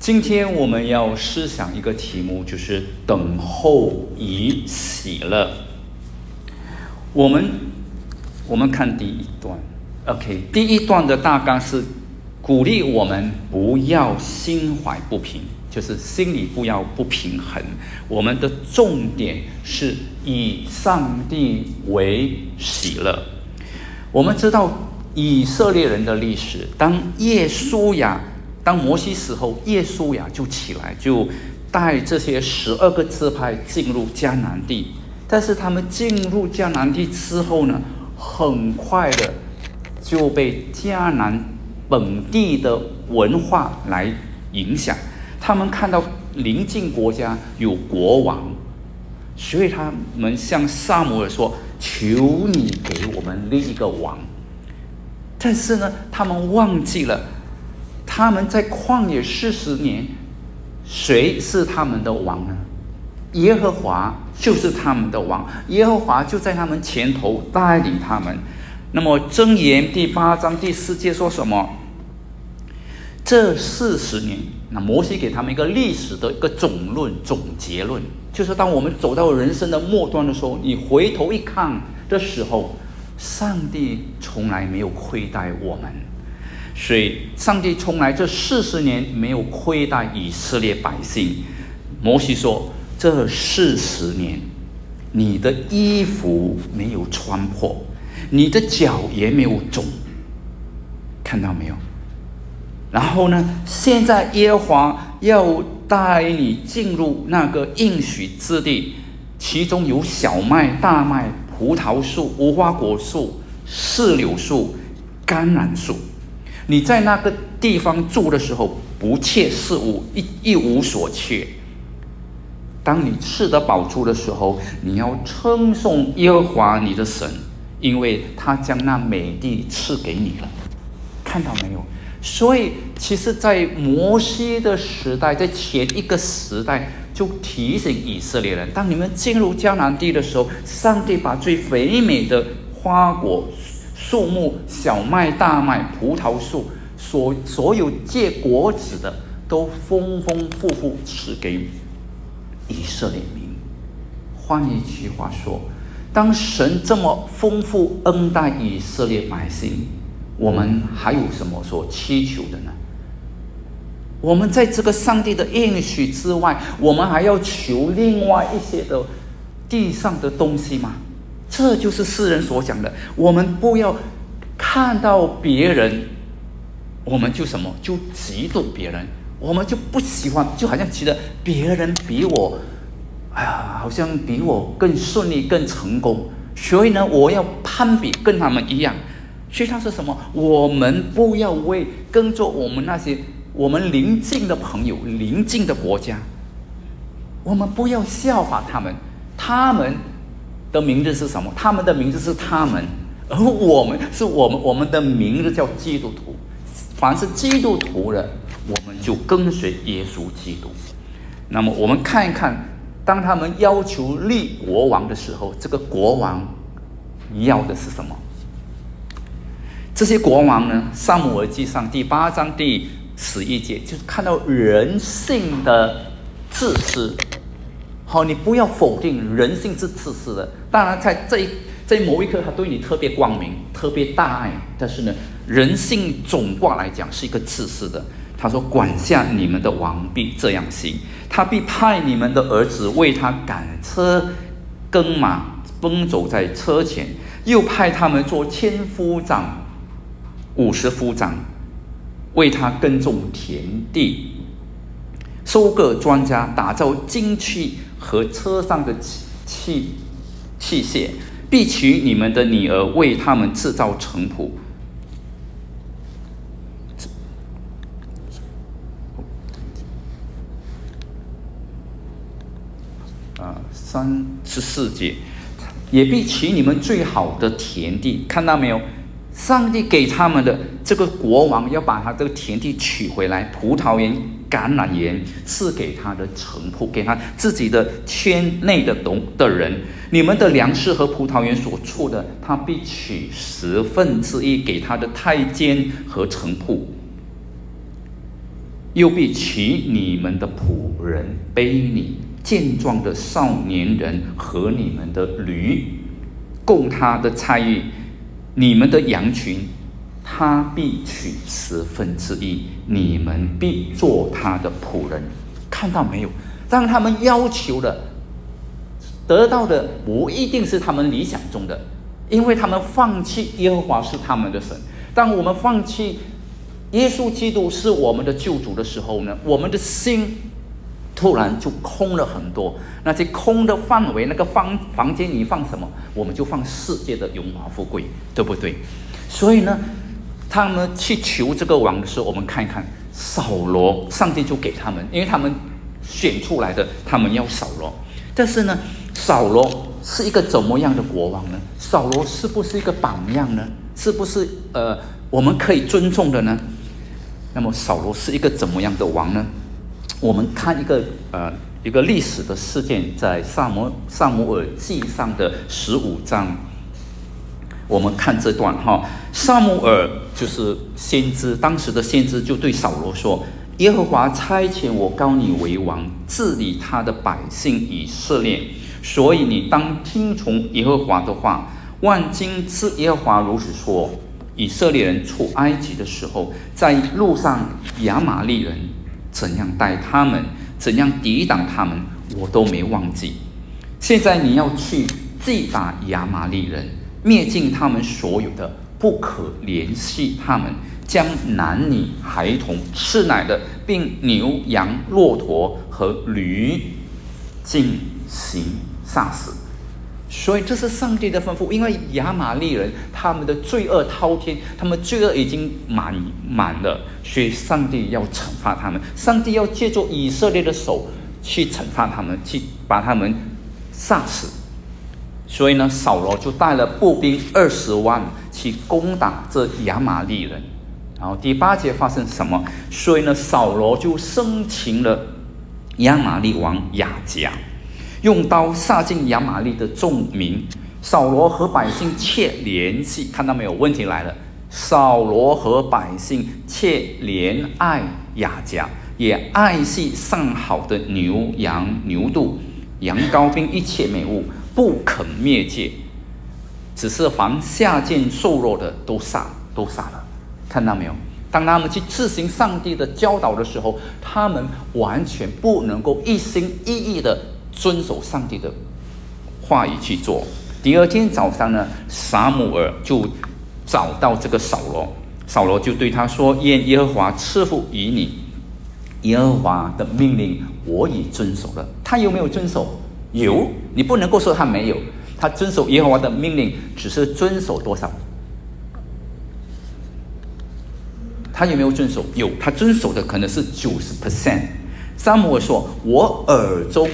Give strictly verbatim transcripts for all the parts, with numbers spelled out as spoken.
今天我们要思想一个题目，就是等候以喜乐。我们我们看第一段 ，OK， 第一段的大纲是鼓励我们不要心怀不平，就是心里不要不平衡。我们的重点是以上帝为喜乐。我们知道以色列人的历史，当耶稣亚当摩西死后，耶稣亚就起来，就带这些十二个支派进入迦南地。但是他们进入迦南地之后呢，很快的就被迦南本地的文化来影响。他们看到邻近国家有国王，所以他们向撒母耳说：“求你给我们立一个王。”但是呢，他们忘记了，他们在旷野四十年，谁是他们的王呢？耶和华就是他们的王，耶和华就在他们前头带领他们。那么箴言第八章第四节说什么？这四十年，那摩西给他们一个历史的一个总论、总结论，就是当我们走到人生的末端的时候，你回头一看的时候，上帝从来没有亏待我们。所以上帝从来这四十年没有亏待以色列百姓。摩西说，这四十年你的衣服没有穿破，你的脚也没有肿，看到没有？然后呢，现在耶和华要带你进入那个应许之地，其中有小麦、大麦、葡萄树、无花果树、石榴树、橄榄树。你在那个地方住的时候，不缺事物，一一无所缺。当你吃得饱足的时候，你要称颂耶和华你的神，因为他将那美地赐给你了。看到没有？所以其实在摩西的时代，在前一个时代就提醒以色列人，当你们进入迦南地的时候，上帝把最肥美的花果树木、小麦、大麦、葡萄树，所所有结果子的，都丰丰富富赐给以色列民。换一句话说，当神这么丰富恩待以色列百姓，我们还有什么所祈求的呢？我们在这个上帝的应许之外，我们还要求另外一些的地上的东西吗？这就是诗人所讲的，我们不要看到别人，我们就什么就嫉妒别人，我们就不喜欢，就好像觉得别人比我，哎呀，好像比我更顺利、更成功，所以呢，我要攀比跟他们一样。所以他是什么？我们不要为跟着我们那些我们邻近的朋友、邻近的国家，我们不要效法他们。他们的名字是什么？他们的名字是他们，而我们是我们，我们的名字叫基督徒。凡是基督徒的，我们就跟随耶稣基督。那么我们看一看，当他们要求立国王的时候，这个国王要的是什么？这些国王呢，撒母耳记上第八章第十一节，就是看到人性的自私。好，你不要否定人性是自私的。当然，在这一在某一刻，他对你特别光明、特别大爱，但是呢，人性总括来讲是一个自私的。他说：“管辖你们的王必这样行，他必派你们的儿子为他赶车、耕马，奔走在车前，又派他们做千夫长。”五十夫长为他耕种田地，收割庄稼，打造金器和车上的器器械，必取你们的女儿为他们制造臣仆。啊，三十四节，也必取你们最好的田地，看到没有？上帝给他们的这个国王要把他这个田地取回来，葡萄园、橄榄园赐给他的臣仆，给他自己的圈内的懂的人。你们的粮食和葡萄园所出的，他必取十分之一给他的太监和臣仆。 又必取你们的仆人背你健壮的少年人和你们的驴，供他的菜役，你们的羊群，他必取十分之一，你们必做他的仆人。看到没有？当他们要求的得到的不一定是他们理想中的，因为他们放弃耶和华是他们的神。当我们放弃耶稣基督是我们的救主的时候呢，我们的心突然就空了很多。那些空的范围，那个房房间里放什么，我们就放世界的荣华富贵，对不对？所以呢，他们去求这个王的时候，我们看一看扫罗，上帝就给他们，因为他们选出来的，他们要扫罗。但是呢，扫罗是一个怎么样的国王呢？扫罗是不是一个榜样呢？是不是呃我们可以尊重的呢？那么扫罗是一个怎么样的王呢？我们看一个呃一个历史的事件，在撒母撒母耳记上的十五章，我们看这段哈。撒母耳就是先知，当时的先知就对扫罗说：耶和华差遣我膏你为王，治理他的百姓以色列，所以你当听从耶和华的话。万军之耶和华如此说：以色列人出埃及的时候，在路上亚玛力人怎样待他们，怎样抵挡他们，我都没忘记。现在你要去击打亚玛力人，灭尽他们所有的，不可怜惜他们，将男女孩童吃奶的，并牛羊骆驼和驴进行杀死。所以这是上帝的吩咐，因为亚玛力人他们的罪恶滔天，他们罪恶已经满满了，所以上帝要惩罚他们，上帝要借助以色列的手去惩罚他们，去把他们杀死。所以呢，扫罗就带了步兵二十万去攻打这亚玛力人。然后第八节发生什么？所以呢，扫罗就生擒了亚玛力王亚甲，用刀杀尽亚玛力的众民。扫罗和百姓却联系，看到没有？问题来了，扫罗和百姓却怜爱亚甲，也爱惜上好的牛羊牛犊羊羔并一切美物，不肯灭绝，只是凡下贱瘦弱的都杀都杀了。看到没有？当他们去执行上帝的教导的时候，他们完全不能够一心一意的遵守上帝的话语去做。第二天早上呢，撒母耳就找到这个扫罗，扫罗就对他说：愿耶和华赐福于你，耶和华的命令我已遵守了。他有没有遵守？有，你不能够说他没有。他遵守耶和华的命令，只是遵守多少？他有没有遵守？有，他遵守的可能是 百分之九十。 撒母耳说：我耳中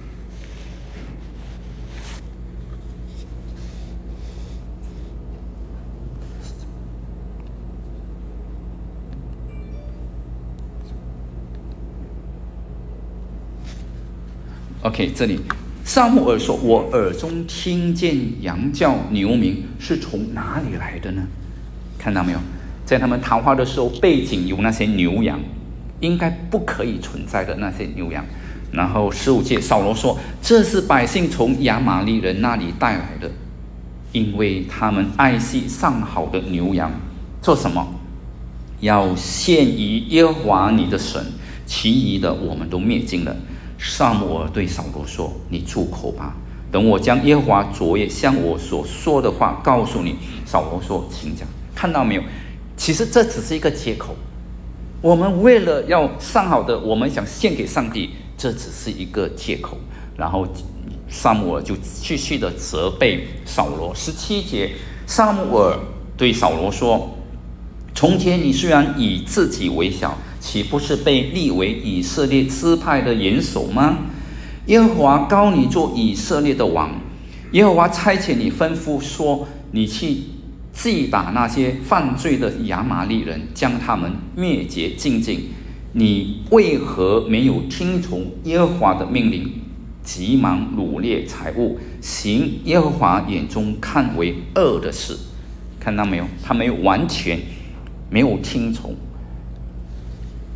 OK， 这里撒母耳说：我耳中听见羊叫牛鸣，是从哪里来的呢？看到没有？在他们谈话的时候，背景有那些牛羊，应该不可以存在的那些牛羊。然后十五节，扫罗说：这是百姓从亚玛力人那里带来的，因为他们爱惜上好的牛羊，做什么？要献于耶和华你的神，其余的我们都灭尽了。撒母耳对扫罗说：你住口吧，等我将耶和华昨夜向我所说的话告诉你。扫罗说：请讲。看到没有？其实这只是一个借口，我们为了要上好的，我们想献给上帝，这只是一个借口。然后撒母耳就继续的责备扫罗。十七节，撒母耳对扫罗说：从前你虽然以自己为小，岂不是被立为以色列支派的元首吗？耶和华膏你做以色列的王，耶和华差遣你吩咐说，你去击打那些犯罪的亚玛力人，将他们灭绝净尽。你为何没有听从耶和华的命令，急忙掳掠财物，行耶和华眼中看为恶的事？看到没有？他没有完全没有听从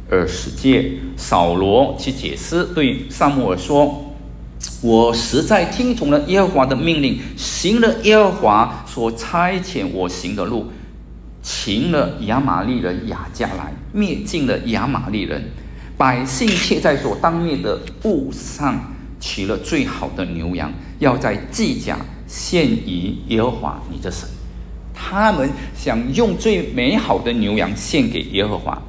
二十节，扫罗去解释，对撒母耳说：“我实在听从了耶和华的命令，行了耶和华所差遣我行的路，擒了亚玛力人亚迦来，灭尽了亚玛力人。百姓却在所当灭的物上取了最好的牛羊，要在祭甲献于耶和华你的神。”他们想用最美好的牛羊献给耶和华，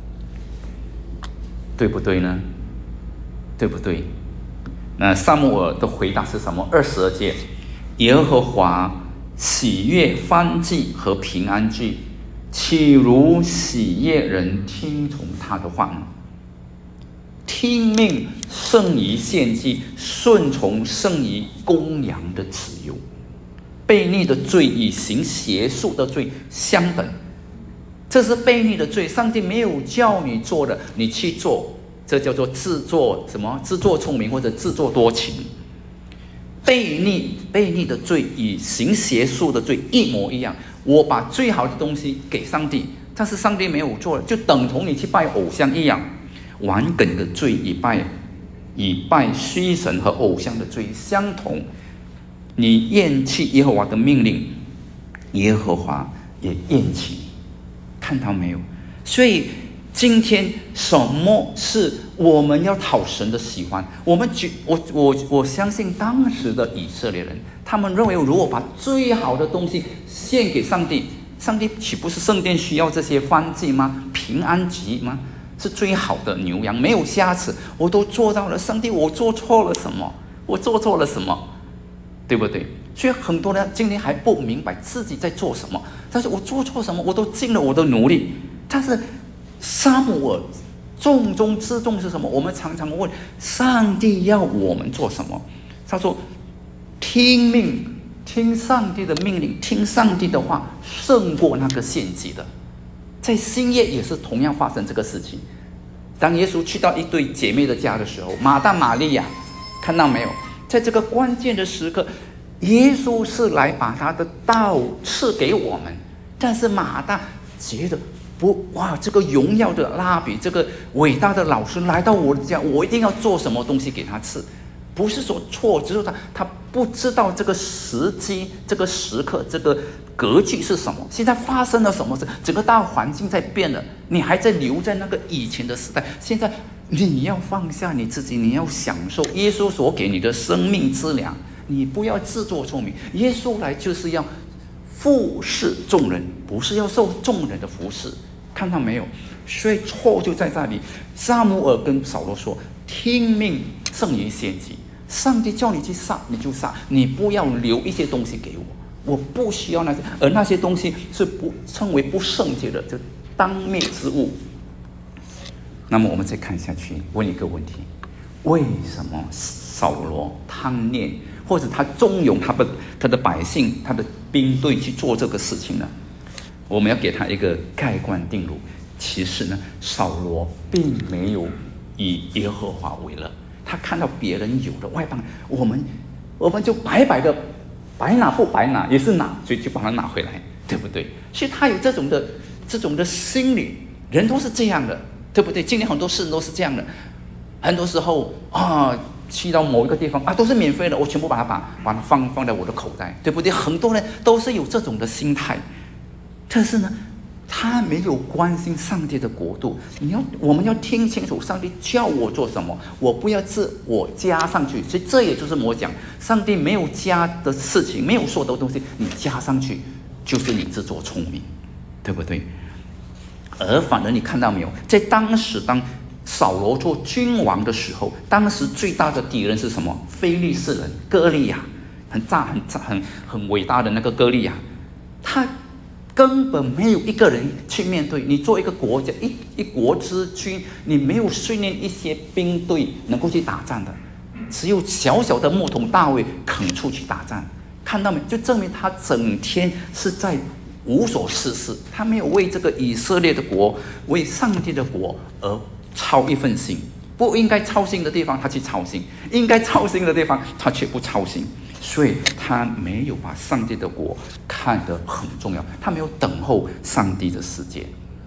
对不对呢？对不对？那撒母耳的回答是什么？二十二节，耶和华喜悦燔祭和平安祭，岂如喜悦人听从他的话呢？听命胜于献祭，顺从胜于公羊的自由。悖逆的罪与行邪术的罪相等，这是悖逆的罪，上帝没有叫你做的，你去做，这叫做自作什么？自作聪明或者自作多情。悖逆悖逆的罪与行邪术的罪一模一样，我把最好的东西给上帝，但是上帝没有做，就等同你去拜偶像一样。顽梗的罪与拜与拜虚神和偶像的罪相同。你厌弃耶和华的命令，耶和华也厌弃，看到没有？所以今天什么是我们要讨神的喜欢？我们觉我我我相信当时的以色列人，他们认为如果把最好的东西献给上帝，上帝岂不是圣殿需要这些燔祭吗？平安祭吗？是最好的牛羊，没有瑕疵，我都做到了。上帝，我做错了什么？我做错了什么？对不对？所以很多人今天还不明白自己在做什么，但是我做错什么，我都尽了我的努力。但是撒母耳重中之重是什么？我们常常问上帝要我们做什么？他说听命，听上帝的命令，听上帝的话，胜过那个献祭的。在新约也是同样发生这个事情。当耶稣去到一对姐妹的家的时候，马大玛利亚，看到没有？在这个关键的时刻，耶稣是来把他的道赐给我们，但是马大觉得不，哇，这个荣耀的拉比，这个伟大的老师来到我的家，我一定要做什么东西给他吃。不是说错，只是他他不知道这个时机、这个时刻、这个格局是什么。现在发生了什么事？整个大环境在变了，你还在留在那个以前的时代。现在你要放下你自己，你要享受耶稣所给你的生命之粮，你不要自作聪明。耶稣来就是要服侍众人，不是要受众人的服侍，看到没有？所以错就在这里。撒母耳跟扫罗说：“听命胜于献祭。上帝叫你去杀，你就杀，你不要留一些东西给我，我不需要那些，而那些东西是不称为不圣洁的，就当灭之物。”那么我们再看下去，问一个问题：为什么扫罗贪念，或者他纵容他的他的百姓、他的兵队去做这个事情呢？我们要给他一个盖棺定论。其实呢，扫罗并没有以耶和华为乐，他看到别人有的外邦，我们我们就白白的白拿不白拿也是拿，所以就把它拿回来，对不对？所以他有这种的这种的心理，人都是这样的。对不对？今天很多事情都是这样的，很多时候啊，去到某一个地方啊，都是免费的，我全部把它把把它放放在我的口袋，对不对？很多人都是有这种的心态，但是呢，他没有关心上帝的国度。你要，我们要听清楚，上帝叫我做什么，我不要自我加上去。所以这也就是我讲，上帝没有加的事情，没有说的东西，你加上去就是你自作聪明，对不对？而反而你看到没有，在当时当扫罗做君王的时候，当时最大的敌人是什么？非利士人歌利亚，很大很大很很伟大的那个歌利亚，他根本没有一个人去面对。你做一个国家一一国之君，你没有训练一些兵队能够去打仗的，只有小小的牧童大卫肯出去打仗，看到没？就证明他整天是在无所事事，他没有为这个以色列的国、为上帝的国而操一份心。不应该操心的地方他去操心，应该操心的地方他却不操心，所以他没有把上帝的国看得很重要，他没有等候上帝的时间。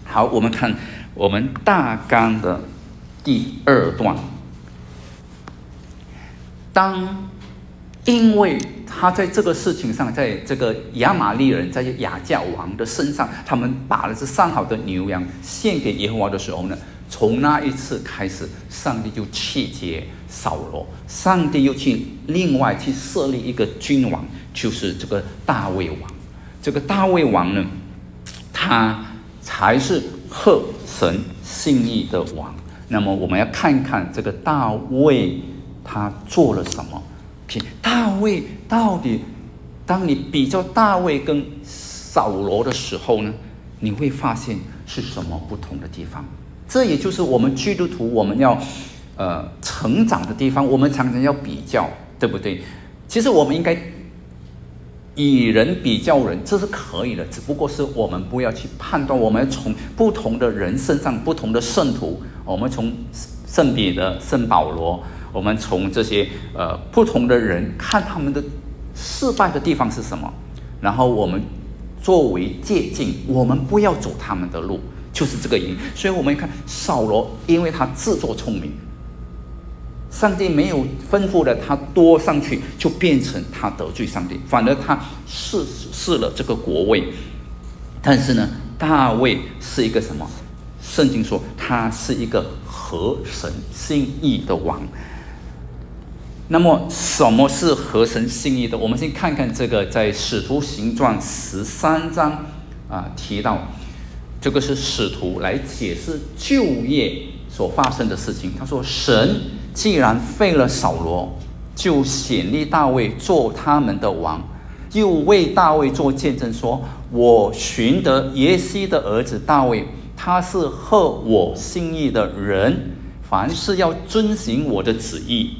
好，我们看我们大纲的第二段。当因为他在这个事情上，在这个亚玛利人在亚甲王的身上，他们把了这上好的牛羊献给耶和华的时候呢，从那一次开始，上帝就弃绝扫罗，上帝又去另外去设立一个君王，就是这个大卫王。这个大卫王呢，他才是合神心意的王。那么我们要看看这个大卫他做了什么。大卫到底，当你比较大卫跟扫罗的时候呢，你会发现是什么不同的地方？这也就是我们基督徒我们要呃成长的地方。我们常常要比较，对不对？其实我们应该以人比较人，这是可以的，只不过是我们不要去判断。我们从不同的人身上，不同的圣徒，我们从圣彼得、圣保罗，我们从这些呃不同的人看他们的失败的地方是什么，然后我们作为借鉴，我们不要走他们的路，就是这个原因。所以我们看扫罗，因为他自作聪明，上帝没有吩咐了他多上去，就变成他得罪上帝，反而他试试了这个国位。但是呢，大卫是一个什么？圣经说他是一个合神心意的王。那么什么是合神心意的？我们先看看这个在使徒行传十三章啊提到，这个是使徒来解释旧约所发生的事情。他说，神既然废了扫罗，就显立大卫做他们的王，又为大卫做见证说，我寻得耶西的儿子大卫，他是合我心意的人，凡事要遵行我的旨意。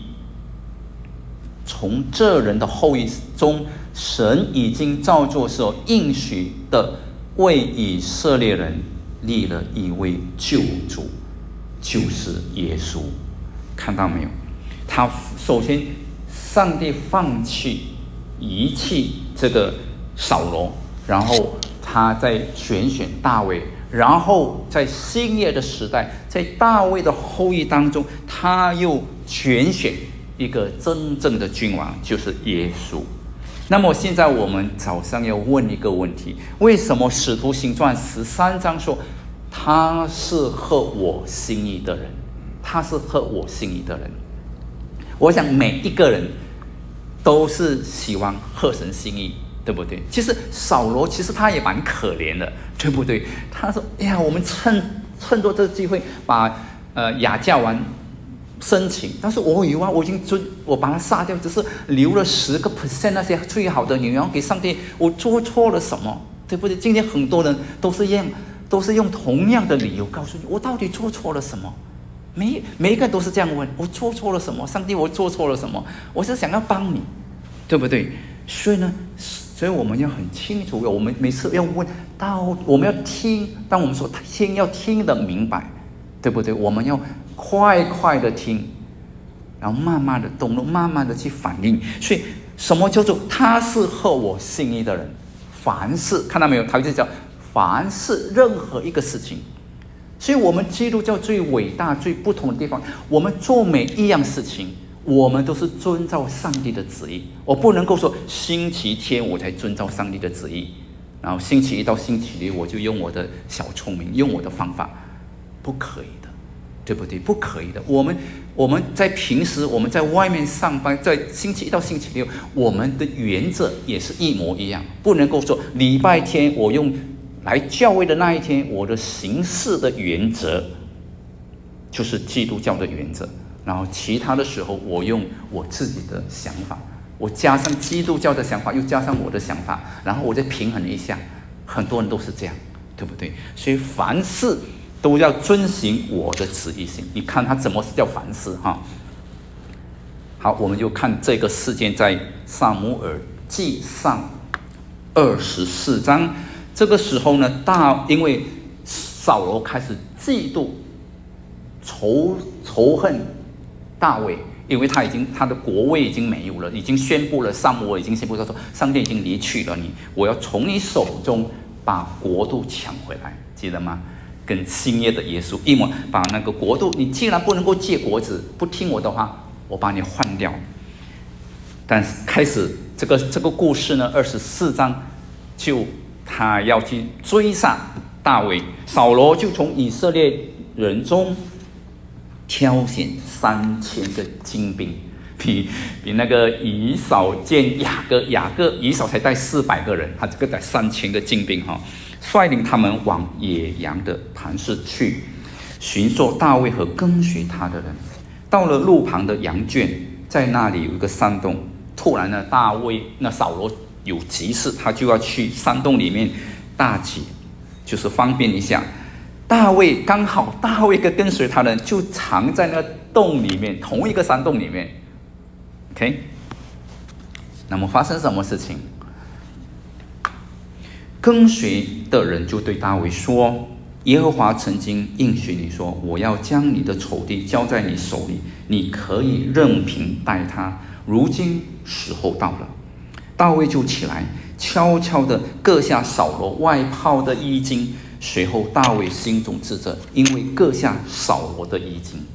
从这人的后裔中，神已经照作所应许的，为以色列人立了一位救主，就是耶稣。看到没有？他首先，上帝放弃、遗弃这个扫罗，然后他在拣选大卫，然后在新约的时代，在大卫的后裔当中，他又拣选一个真正的君王，就是耶稣。那么现在我们早上要问一个问题：为什么使徒行传十三章说他是合我心意的人？他是合我心意的人。我想每一个人都是希望合神心意，对不对？其实扫罗其实他也蛮可怜的，对不对？他说：“哎呀，我们趁趁着这个机会把呃亚甲王申请，但是我以为我已经准我把他杀掉，只是留了十个 percent 那些最好的牛羊给上帝，我做错了什么？对不对？今天很多人都是用都是用同样的理由告诉你，我到底做错了什么？每每一个人都是这样问，我做错了什么？上帝，我做错了什么？我是想要帮你，对不对？所以呢，所以我们要很清楚，我们每次要问到，我们要听，当我们说听要听得明白，对不对？我们要快快的听，然后慢慢的懂了，慢慢的去反应。所以什么叫做他是合我心意的人？凡事看到没有？他就叫凡事，任何一个事情。所以我们基督教最伟大、最不同的地方，我们做每一样事情，我们都是遵照上帝的旨意。我不能够说星期天我才遵照上帝的旨意，然后星期一到星期六我就用我的小聪明，用我的方法，不可以的，对不对？不可以的。我们我们在平时我们在外面上班，在星期一到星期六，我们的原则也是一模一样，不能够说礼拜天我用来教会的那一天，我的行事的原则就是基督教的原则，然后其他的时候我用我自己的想法，我加上基督教的想法，又加上我的想法，然后我再平衡一下。很多人都是这样，对不对？所以凡事都要遵行我的旨意性。你看他怎么是叫凡事哈？好，我们就看这个事件在撒母耳记上二十四章。这个时候呢，大因为扫罗开始嫉妒、仇仇恨大卫，因为他已经他的国位已经没有了，已经宣布了，撒母耳已经宣布他说，上帝已经离去了你，我要从你手中把国度抢回来，记得吗？ 跟新约的耶稣一模，把那个国度，你既然不能够结果子，不听我的话，我把你换掉。但是开始这个这个故事呢，二十四章就他要去追杀大卫，扫罗就从以色列人中挑选三千个精兵，比比那个以扫见雅各，雅各以扫才带四百个人，他这个带三千个精兵哈，率领他们往野羊的磐石去，寻索大卫和跟随他的人。到了路旁的羊圈，在那里有一个山洞。突然呢，大卫那扫罗有急事，他就要去山洞里面大解，就是方便一下。大卫刚好，大卫跟跟随他人就藏在那洞里面，同一个山洞里面。OK， 那么发生什么事情？跟随的人就对大卫说：“耶和华曾经应许你说，我要将你的仇敌交在你手里，你可以任凭待他。如今时候到了。”大卫就起来，悄悄地割下扫罗外袍的衣襟。随后大卫心中自责，因为割下扫罗的衣襟。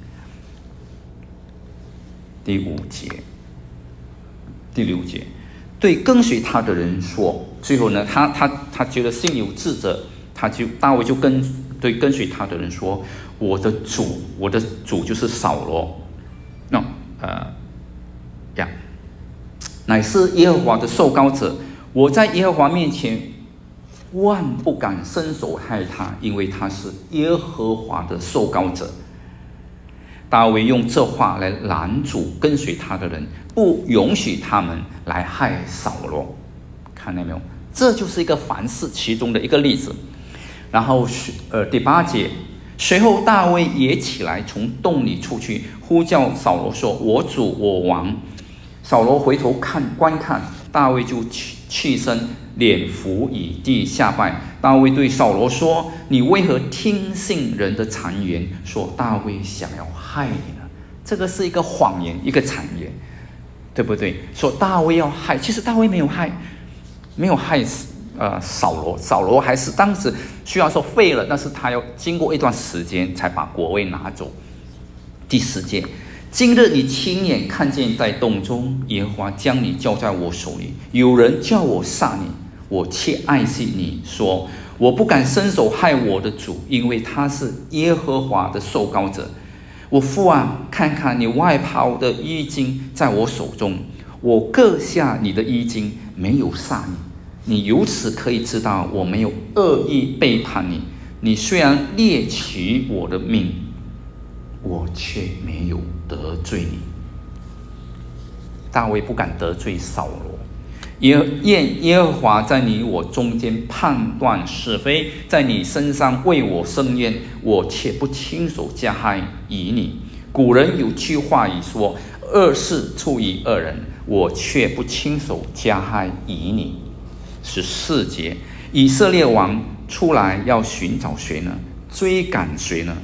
第五节，第六节，对跟随他的人说，最后呢，他他他觉得心有自责，他就大卫就跟对跟随他的人说：“我的主，我的主就是扫罗，那、no, 呃呀，乃是耶和华的受膏者，我在耶和华面前万不敢伸手害他，因为他是耶和华的受膏者。”大卫用这话来拦阻跟随他的人，不允许他们来害扫罗。看到没有？这就是一个凡事其中的一个例子。然后呃第八节，随后大卫也起来从洞里出去，呼叫扫罗说：“我主，我王。”扫罗回头看观看，大卫就起身，脸伏以地下拜。大卫对扫罗说：“你为何听信人的谗言，说大卫想要害你呢？”这个是一个谎言，一个谗言，对不对？说大卫要害，其实大卫没有害，没有害呃扫罗，扫罗还是当时虽然说废了，但是他要经过一段时间才把国位拿走。第十节，今日你亲眼看见在洞中，耶和华将你交在我手里，有人叫我杀你，我却爱惜你，说我不敢伸手害我的主，因为他是耶和华的受膏者。我父啊，看看你外袍的衣襟在我手中，我割下你的衣襟，没有杀你，你由此可以知道我没有恶意背叛你。你虽然猎取我的命，我却没有得罪你。大卫不敢得罪扫罗，愿耶和华在你我中间判断是非，在你身上为我伸冤，我却不亲手加害于你。古人有句话语说：“恶事出于恶人，我却不亲手加害于你。”十四节，以色列王出来要寻找谁呢？追赶谁呢？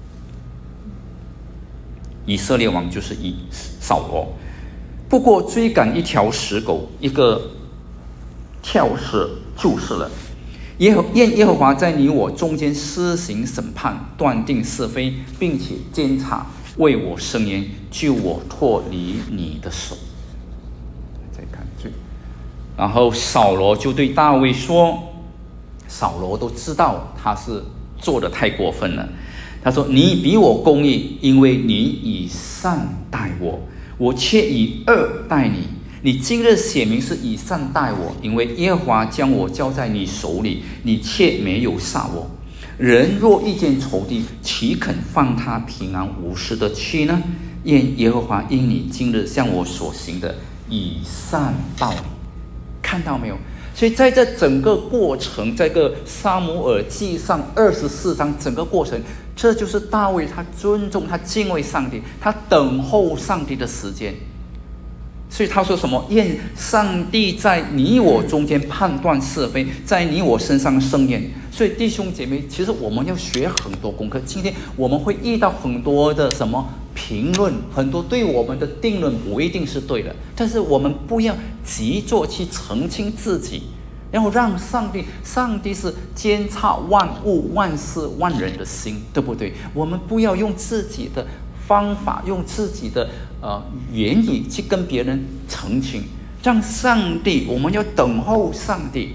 以色列王就是以扫罗。不过追赶一条死狗，一个跳蚤就是了。耶和愿耶和华在你我中间施行审判，断定是非，并且监察，为我伸冤，救我脱离你的手。再看这，然后扫罗就对大卫说，扫罗都知道他是做得太过分了。他说：“你比我公义，因为你以善待我，我却以恶待你。你今日显明是以善待我，因为耶和华将我交在你手里，你却没有杀我。人若遇见仇敌，岂肯放他平安无事的去呢？愿耶和华因你今日向我所行的以善报你。”看到没有？所以在这整个过程，这个撒母耳记上二十四章整个过程，这就是大卫他尊重他敬畏上帝，他等候上帝的时间。所以他说什么？愿上帝在你我中间判断是非，在你我身上伸冤。所以弟兄姐妹，其实我们要学很多功课。今天我们会遇到很多的什么评论，很多对我们的定论不一定是对的，但是我们不要急着去澄清自己， 要让上帝，上帝是监察万物、万事、万人的心，对不对？我们不要用自己的方法，用自己的呃言语去跟别人澄清，让上帝，我们要等候上帝。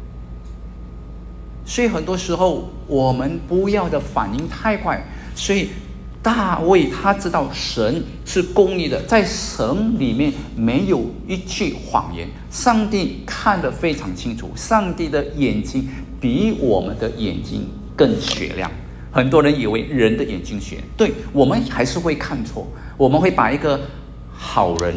所以很多时候我们不要的反应太快，所以大卫他知道神是公义的，在神里面没有一句谎言，上帝看得非常清楚，上帝的眼睛比我们的眼睛更雪亮。很多人以为人的眼睛雪，对，我们还是会看错，我们会把一个好人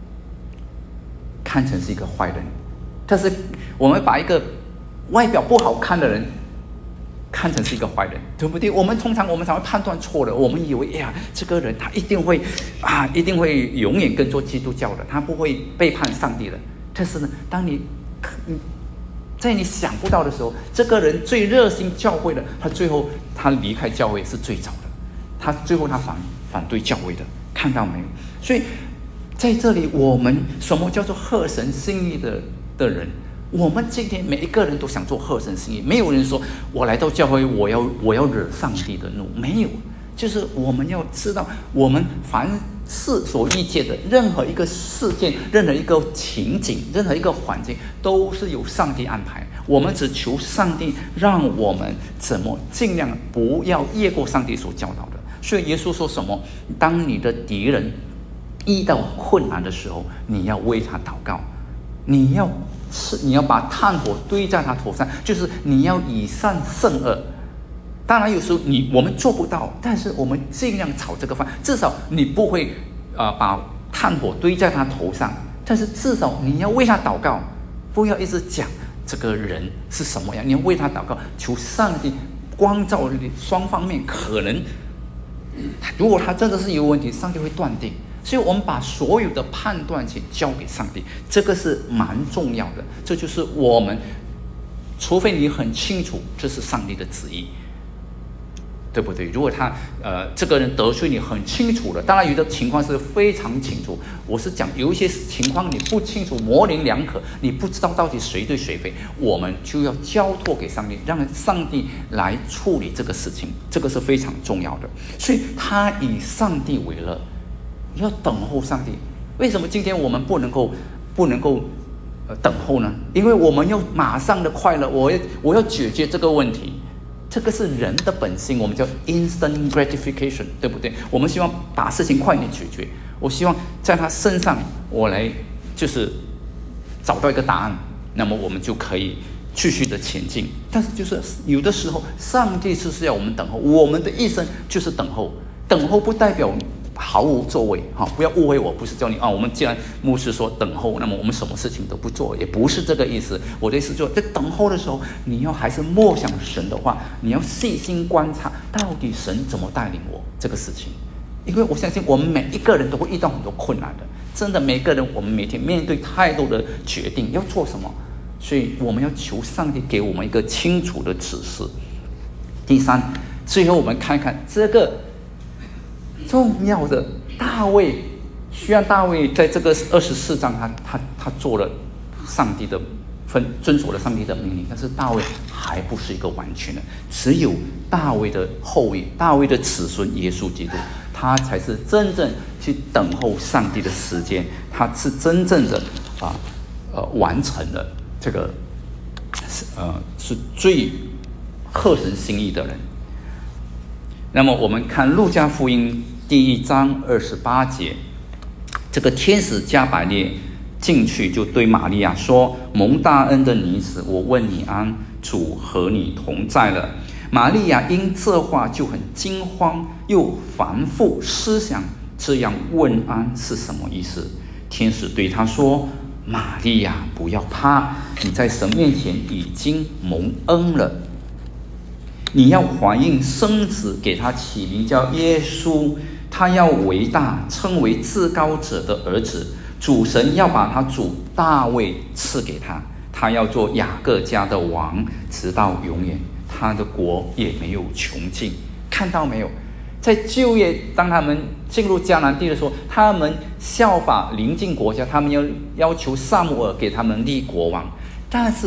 看成是一个坏人，但是我们把一个外表不好看的人看成是一个坏人，对不对？我们通常我们才会判断错了，我们以为哎呀，这个人他一定会啊，一定会永远跟做基督教的，他不会背叛上帝的。但是呢，当你在你想不到的时候，这个人最热心教会的，他最后他离开教会是最早的，他最后他反反对教会的，看到没有？所以在这里，我们什么叫做合神心意的的人？我们今天每一个人都想做合神心意，没有人说我来到教会我要我要惹上帝的怒，没有。就是我们要知道，我们凡事所遇见的任何一个事件、任何一个情景、任何一个环境，都是由上帝安排。我们只求上帝让我们怎么尽量不要越过上帝所教导的。所以耶稣说什么？当你的敌人遇到困难的时候，你要为他祷告，你要是你要把炭火堆在他头上，就是你要以善胜恶。当然有时候你我们做不到，但是我们尽量炒这个饭，至少你不会、呃、把炭火堆在他头上，但是至少你要为他祷告，不要一直讲这个人是什么样，你要为他祷告，求上帝光照双方面。可能如果他真的是有问题，上帝会断定。所以我们把所有的判断去交给上帝，这个是蛮重要的。这就是我们，除非你很清楚这是上帝的旨意，对不对？如果他呃这个人得罪你很清楚的，当然有的情况是非常清楚。我是讲有一些情况你不清楚，模棱两可，你不知道到底谁对谁非，我们就要交托给上帝，让上帝来处理这个事情，这个是非常重要的。所以他以上帝为乐。要等候上帝。为什么今天我们不能够不能够、呃、等候呢？因为我们要马上的快乐，我要我要解决这个问题，这个是人的本性，我们叫 instant gratification， 对不对？我们希望把事情快点解决，我希望在他身上我来就是找到一个答案，那么我们就可以继续的前进。但是就是有的时候上帝就是要我们等候，我们的一生就是等候。等候不代表毫无作为，不要误会我，不是叫你啊。我们既然牧师说等候，那么我们什么事情都不做，也不是这个意思。我的意思就是在等候的时候，你要还是默想神的话，你要细心观察到底神怎么带领我这个事情。因为我相信我们每一个人都会遇到很多困难的，真的每个人我们每天面对太多的决定要做什么，所以我们要求上帝给我们一个清楚的指示。第三，最后我们看看这个重要的大卫，虽然大卫在这个二十四章他他他做了上帝的分遵守了上帝的命令，但是大卫还不是一个完全的，只有大卫的后裔，大卫的子孙耶稣基督，他才是真正去等候上帝的时间，他是真正的啊呃完成了这个呃是最合神心意的人。那么我们看路加福音第一章二十八节，这个天使加百列进去就对玛利亚说：蒙大恩的女子，我问你安，主和你同在了。玛利亚因这话就很惊慌，又反复思想这样问安是什么意思。天使对她说：玛利亚，不要怕，你在神面前已经蒙恩了，你要怀孕生子，给他起名叫耶稣，他要为大，称为至高者的儿子。主神要把他主大卫赐给他，他要做雅各家的王，直到永远，他的国也没有穷尽。看到没有？在旧约当他们进入迦南地的时候，他们效法邻近国家，他们要要求撒母耳给他们立国王，但是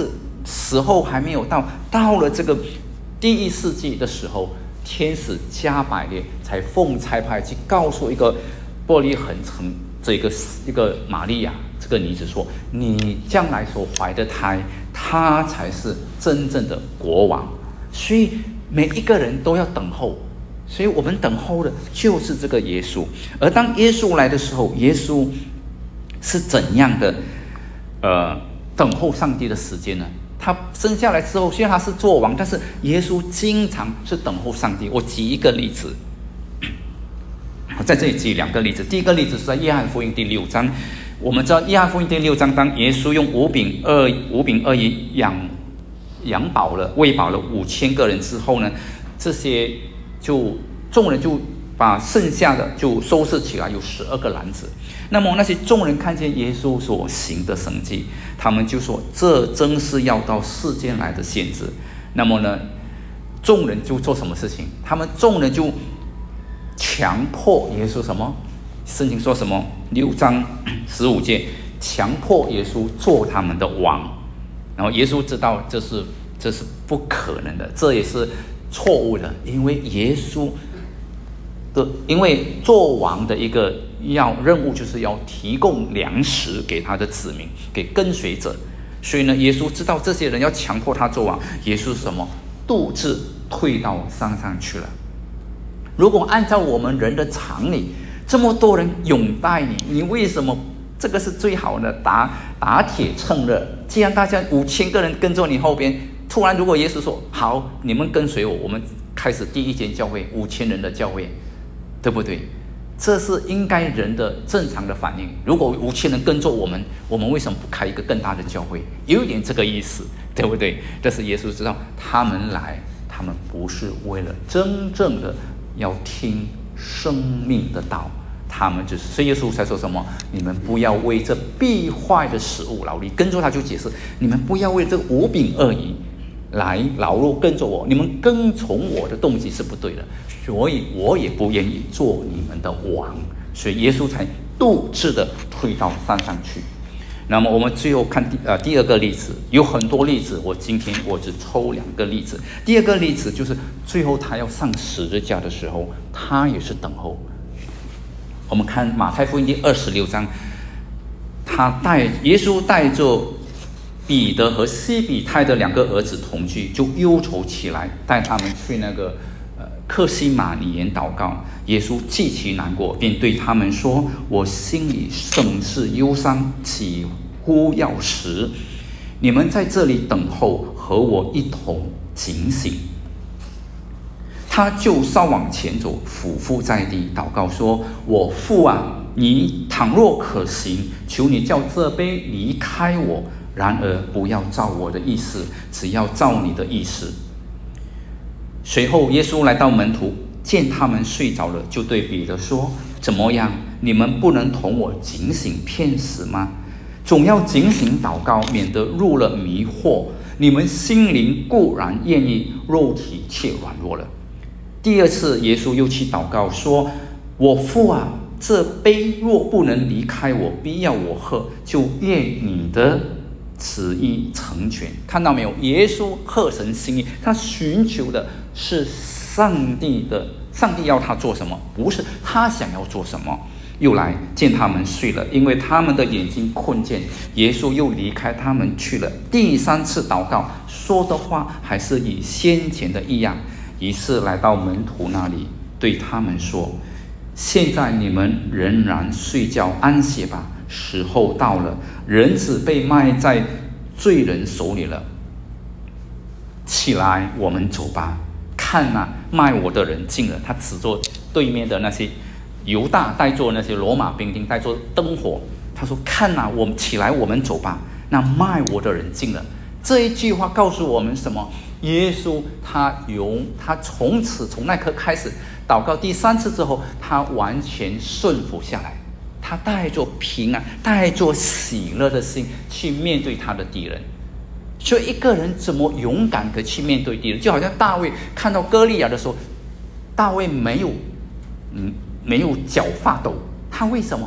时候还没有到，到了这个第一世纪的时候，天使加百列才奉差派去告诉一个伯利恒城这个一个玛利亚这个女子说，你将来所怀的胎，他才是真正的国王。所以每一个人都要等候，所以我们等候的就是这个耶稣。而当耶稣来的时候，耶稣是怎样的呃等候上帝的时间呢？他生下来之后，虽然他是做王，但是耶稣经常是等候上帝。我举一个例子，我在这里举两个例子。第一个例子是在约翰福音第六章，我们知道约翰福音第六章，当耶稣用五饼二五饼二鱼养养饱了、喂饱了五千个人之后呢，这些就众人就把剩下的就收拾起来，有十二个篮子。那么那些众人看见耶稣所行的神迹，他们就说，这真是要到世间来的先知。那么呢，众人就做什么事情？他们众人就强迫耶稣什么？圣经说什么？六章十五节，强迫耶稣做他们的王。然后耶稣知道这是这是不可能的，这也是错误的，因为耶稣的因为做王的一个要任务就是要提供粮食给他的子民，给跟随者。所以呢，耶稣知道这些人要强迫他做王，耶稣是什么？独自退到山上去了。如果按照我们人的常理，这么多人拥戴你，你为什么？这个是最好的，打打铁趁热。既然大家五千个人跟着你后边，突然如果耶稣说好，你们跟随我，我们开始第一间教会，五千人的教会，对不对？这是应该人的正常的反应。如果五千人跟着我们，我们为什么不开一个更大的教会？有点这个意思，对不对？但是耶稣知道他们来，他们不是为了真正的要听生命的道。他们就是，所以耶稣才说什么？你们不要为这必坏的食物劳力。跟着他就解释，你们不要为这五饼二鱼来劳碌，跟着我。你们跟从我的动机是不对的，所以我也不愿意做你们的王。所以耶稣才独自的退到山上去。那么我们最后看第呃第二个例子，有很多例子，我今天我只抽两个例子。第二个例子就是最后他要上十字架的时候，他也是等候。我们看马太福音第二十六章，他带耶稣带着彼得和西比泰的两个儿子同居，就忧愁起来，带他们去那个呃客西马尼园祷告。耶稣极其难过，便对他们说：“我心里甚是忧伤，几乎要死。你们在这里等候，和我一同警醒。”他就稍往前走，俯伏在地祷告说：“我父啊，你倘若可行，求你叫这杯离开我，然而不要照我的意思，只要照你的意思。”随后耶稣来到门徒，见他们睡着了，就对彼得说：“怎么样？你们不能同我警醒片时吗？总要警醒祷告，免得入了迷惑。你们心灵固然愿意，肉体却软弱了。”第二次耶稣又去祷告说：“我父啊，这杯若不能离开我，必要我喝，就愿你的旨意成全。”看到没有？耶稣合神心意，他寻求的是上帝的，上帝要他做什么，不是他想要做什么。又来见他们睡了，因为他们的眼睛困倦。耶稣又离开他们去了。第三次祷告，说的话还是与先前的一样。于是来到门徒那里，对他们说：“现在你们仍然睡觉安歇吧，时候到了，人子被卖在罪人手里了。起来，我们走吧。看啊，卖我的人进了。”他指着对面的那些犹大带着那些罗马兵丁，带着灯火。他说：“看啊，我们起来，我们走吧。那卖我的人进了。”这一句话告诉我们什么？耶稣他由他从此从那刻开始祷告第三次之后，他完全顺服下来，他带着平安，带着喜乐的心去面对他的敌人。所以一个人怎么勇敢的去面对敌人？就好像大卫看到歌利亚的时候，大卫没有嗯没有脚发抖，他为什么？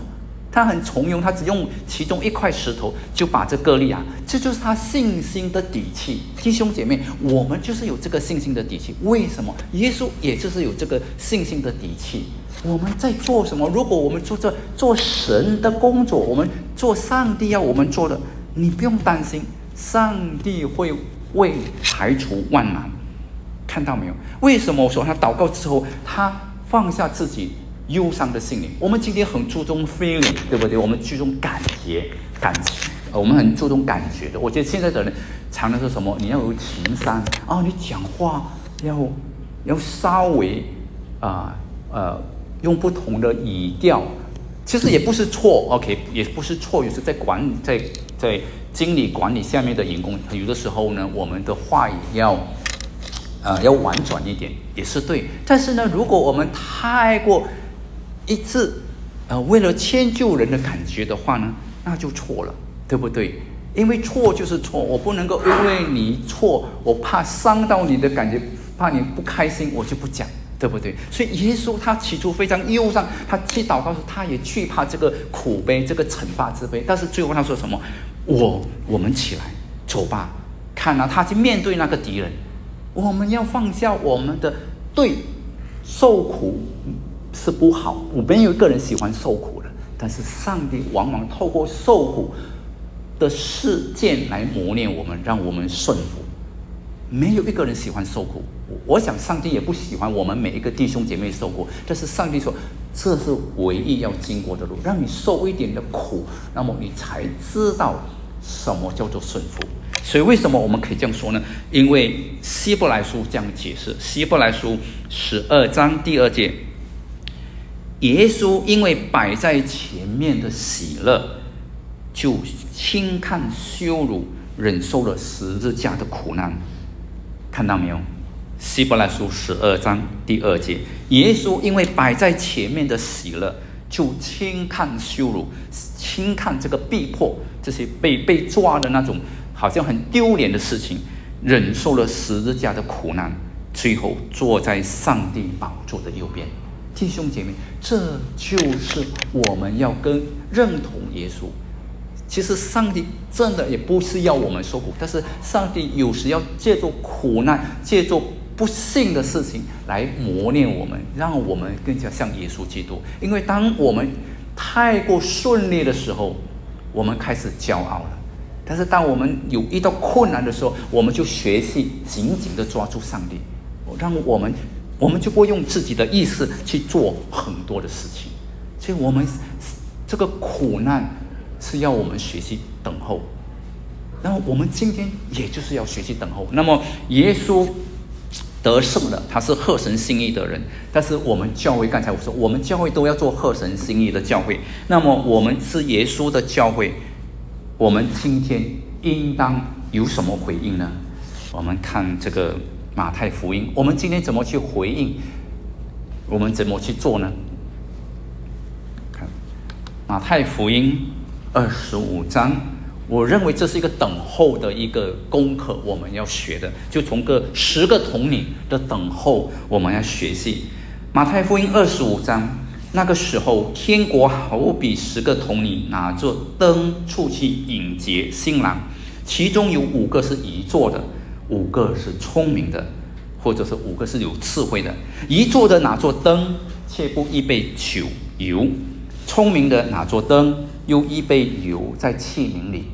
他很从容，他只用其中一块石头就把这歌利亚，这就是他信心的底气。弟兄姐妹，我们就是有这个信心的底气。为什么？耶稣也就是有这个信心的底气。我们在做什么？如果我们做这做神的工作，我们做上帝要我们做的，你不用担心，上帝会为排除万难。看到没有？为什么我说他祷告之后，他放下自己忧伤的心灵？我们今天很注重 feeling， 对不对？我们注重感觉，感觉，我们很注重感觉的。我觉得现在的人常常说什么？你要有情商啊，你讲话要要稍微啊 呃, 呃用不同的语调，其实也不是错 ，OK， 也不是错。有时在管理，在在经理管理下面的员工，有的时候呢，我们的话也要。呃，要婉转一点也是对，但是呢，如果我们太过一致，呃，为了迁就人的感觉的话呢，那就错了，对不对？因为错就是错，我不能够因为你错，我怕伤到你的感觉，怕你不开心，我就不讲，对不对？所以耶稣他起初非常忧伤，他去祷告时，他也惧怕这个苦杯，这个惩罚之杯，但是最后他说什么？我我们起来走吧，看啊，他去面对那个敌人。我们要放下我们的对受苦是不好，没有一个人喜欢受苦的，但是上帝往往透过受苦的事件来磨练我们，让我们顺服。没有一个人喜欢受苦，我想上帝也不喜欢我们每一个弟兄姐妹受苦，但是上帝说这是唯一要经过的路，让你受一点的苦，那么你才知道什么叫做顺服。所以为什么我们可以这样说呢？因为希伯来书这样解释，希伯来书十二章第二节，耶稣因为摆在前面的喜乐，就轻看羞辱，忍受了十字架的苦难。看到没有？希伯来书十二章第二节，耶稣因为摆在前面的喜乐，就轻看羞辱，轻看这个逼迫，这些被被抓的那种好像很丢脸的事情，忍受了十字架的苦难，最后坐在上帝宝座的右边。弟兄姐妹，这就是我们要跟认同耶稣。其实上帝真的也不是要我们受苦，但是上帝有时要借助苦难，借助不幸的事情来磨练我们，让我们更加像耶稣基督。因为当我们太过顺利的时候，我们开始骄傲了。但是当我们有遇到困难的时候，我们就学习紧紧的抓住上帝，让我们我们就不会用自己的意识去做很多的事情。所以我们这个苦难是要我们学习等候，然后我们今天也就是要学习等候。那么耶稣得胜了，他是合神心意的人，但是我们教会，刚才我说我们教会都要做合神心意的教会，那么我们是耶稣的教会，我们今天应当有什么回应呢？我们看这个马太福音，我们今天怎么去回应？我们怎么去做呢？看马太福音二十五章，我认为这是一个等候的一个功课，我们要学的，就从个十个童女的等候，我们要学习。马太福音二十五章，那个时候，天国好比十个童女拿着灯出去迎接新郎，其中有五个是愚拙的，五个是聪明的，或者是五个是有智慧的。愚拙的拿着灯，却不预备酒油；聪明的拿着灯，又预备油在器皿里。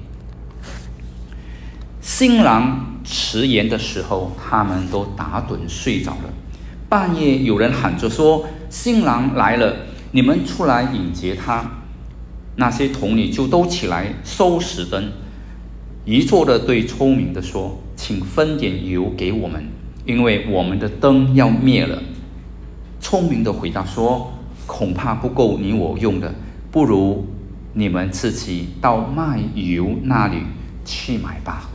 新郎迟延的时候，他们都打盹睡着了。半夜有人喊着说：“新郎来了，你们出来迎接他。”那些童女就都起来收拾灯。愚拙的对聪明的说：“请分点油给我们，因为我们的灯要灭了。”聪明的回答说：“恐怕不够你我用的，不如你们自己到卖油那里去买吧。”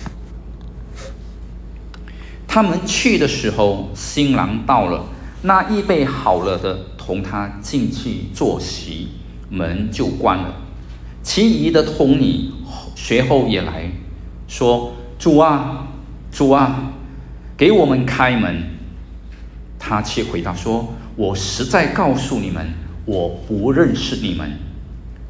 他们去的时候，新郎到了，那预备好了的同他进去坐席，门就关了。其余的童女随后也来说：“主啊，主啊，给我们开门。”他却回答说：“我实在告诉你们，我不认识你们，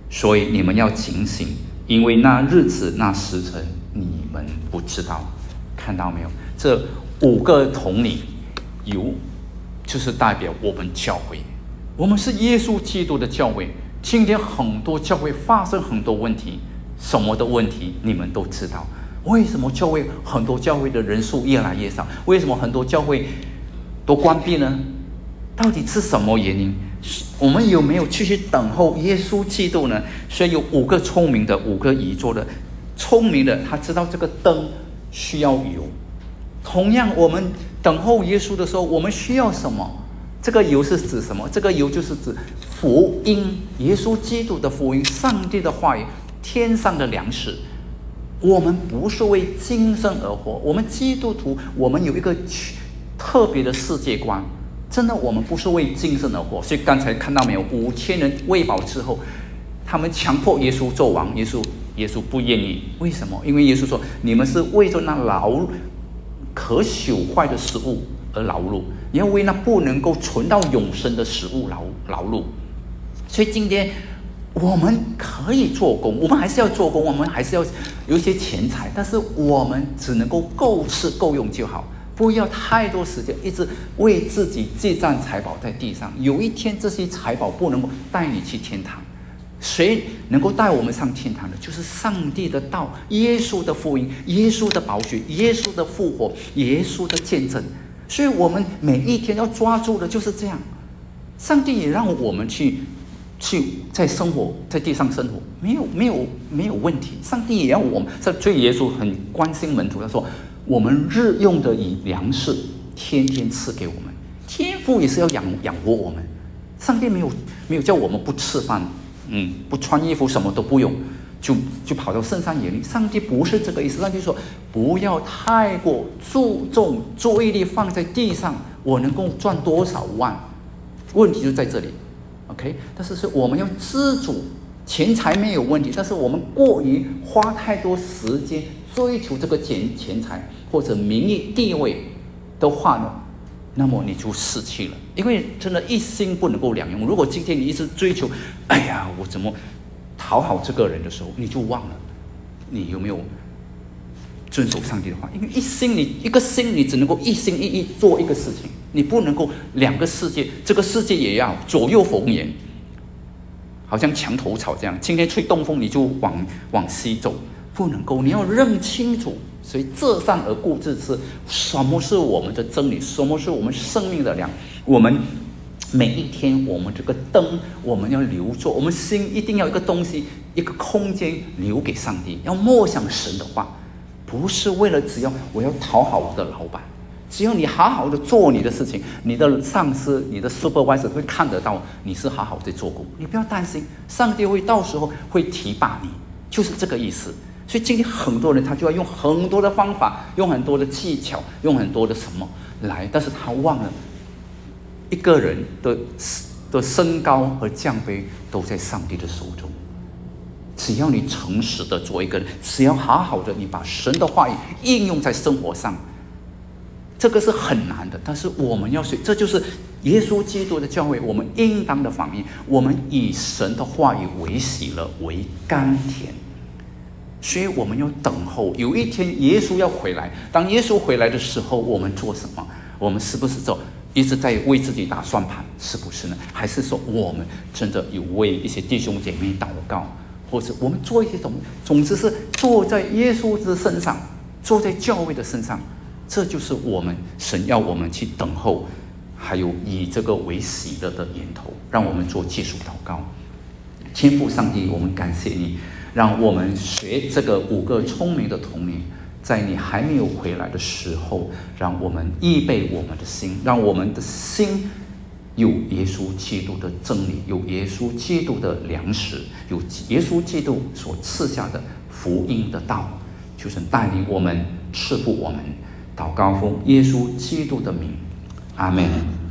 所以你们要警醒，因为那日子那时辰你们不知道。看到没有？这五个统领有就是代表我们教会，我们是耶稣基督的教会。今天很多教会发生很多问题，什么的问题你们都知道。为什么教会很多教会的人数越来越少？为什么很多教会都关闭呢？到底是什么原因？我们有没有继续等候耶稣基督呢？所以有五个聪明的，五个愚拙的。聪明的他知道这个灯需要油，同样我们等候耶稣的时候，我们需要什么？这个油是指什么？这个油就是指福音，耶稣基督的福音，上帝的话语，天上的粮食。我们不是为今生而活，我们基督徒，我们有一个特别的世界观。真的，我们不是为今生而活。所以刚才看到没有，五千人喂饱之后，他们强迫耶稣做王，耶稣耶稣不愿意。为什么？因为耶稣说，你们是为着那劳可朽坏的食物而劳碌，你要为那不能够存到永生的食物劳劳碌。所以今天我们可以做工，我们还是要做工，我们还是要有一些钱财，但是我们只能够够吃够用就好，不要太多时间一直为自己积攒财宝在地上。有一天这些财宝不能够带你去天堂，谁能够带我们上天堂的？就是上帝的道，耶稣的福音，耶稣的宝血，耶稣的复活，耶稣的见证。所以我们每一天要抓住的就是这样。上帝也让我们去去在生活，在地上生活，没有没有没有问题。上帝也要我们，所以耶稣很关心门徒，他说我们日用的以粮食天天赐给我们，天父也是要养养活我们。上帝没有没有叫我们不吃饭，嗯，不穿衣服，什么都不用，就就跑到深山野岭。上帝不是这个意思，上帝说不要太过注重注意力放在地上，我能够赚多少万？问题就在这里。OK， 但是是我们要知足，钱财没有问题，但是我们过于花太多时间追求这个钱钱财或者名誉地位的话呢，那么你就失去了。因为真的一心不能够两用。如果今天你一直追求，哎呀，我怎么讨好这个人的时候，你就忘了你有没有遵守上帝的话。因为一心你一个心，你只能够一心一意做一个事情，你不能够两个世界，这个世界也要左右逢源，好像墙头草这样，今天吹东风你就往往西走，不能够，你要认清楚。所以择善而固执之，什么是我们的真理，什么是我们生命的粮。我们每一天我们这个灯我们要留作，我们心一定要有一个东西，一个空间留给上帝，要默想神的话，不是为了只要我要讨好我的老板。只要你好好的做你的事情，你的上司，你的 supervisor 会看得到你是好好的做工，你不要担心，上帝会到时候会提拔你，就是这个意思。所以今天很多人他就要用很多的方法，用很多的技巧，用很多的什么来，但是他忘了一个人的的升高和降卑都在上帝的手中。只要你诚实的做一个人，只要好好的你把神的话语应用在生活上，这个是很难的，但是我们要学，这就是耶稣基督的教会我们应当的反应。我们以神的话语为喜乐，为甘甜。所以我们要等候有一天耶稣要回来。当耶稣回来的时候，我们做什么？我们是不是说一直在为自己打算盘？是不是呢？还是说我们真的有为一些弟兄姐妹祷告，或者我们做一些什么？总之是坐在耶稣之身上，坐在教会的身上。这就是我们神要我们去等候，还有以这个为喜乐的源头。让我们做结束祷告。天父上帝，我们感谢你，让我们学这个五个聪明的童年，在你还没有回来的时候，让我们预备我们的心，让我们的心有耶稣基督的真理，有耶稣基督的粮食，有耶稣基督所赐下的福音的道，就是带领我们，赐福我们。祷告奉耶稣基督的名，阿们。